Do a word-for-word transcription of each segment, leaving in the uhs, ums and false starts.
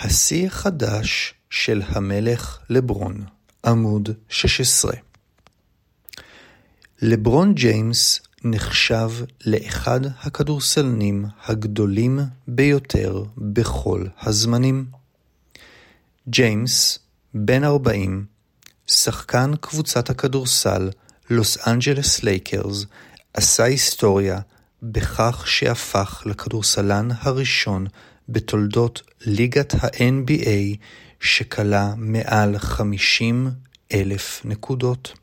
השיא החדש של המלך לברון, עמוד שש עשרה. לברון ג'יימס נחשב לאחד הכדורסלנים הגדולים ביותר בכל הזמנים. ג'יימס, בן ארבעים, שחקן קבוצת הכדורסל לוס אנג'לס לייקרס, עשה היסטוריה בכך שהפך לכדורסלן הראשון בתולדות ליגת ה-אן בי איי שקלה מעל חמישים אלף נקודות.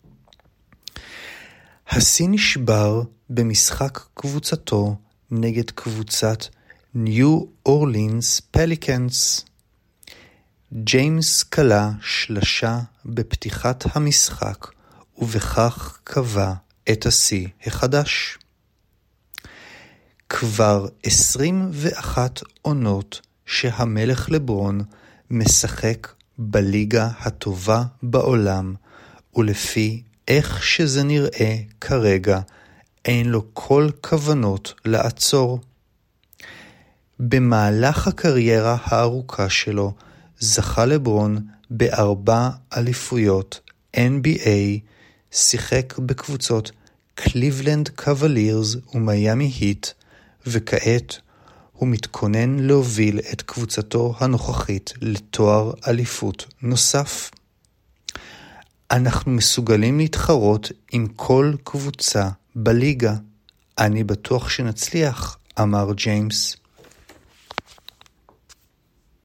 השיא נשבר במשחק קבוצתו נגד קבוצת ניו אורלינס פליקנס. ג'יימס קלה שלשה בפתיחת המשחק ובכך קבע את השיא החדש. כבר עשרים ואחת עונות שהמלך לברון משחק בליגה הטובה בעולם, ולפי איך שזה נראה כרגע, אין לו כל כוונות לעצור. במהלך הקריירה הארוכה שלו, זכה לברון בארבע אליפויות אן בי איי, שיחק בקבוצות קליבלנד קוולירס ומיימי היט, וכעת הוא מתכונן להוביל את קבוצתו הנוכחית לתואר אליפות נוסף. אנחנו מסוגלים להתחרות עם כל קבוצה בליגה. אני בטוח שנצליח, אמר ג'יימס.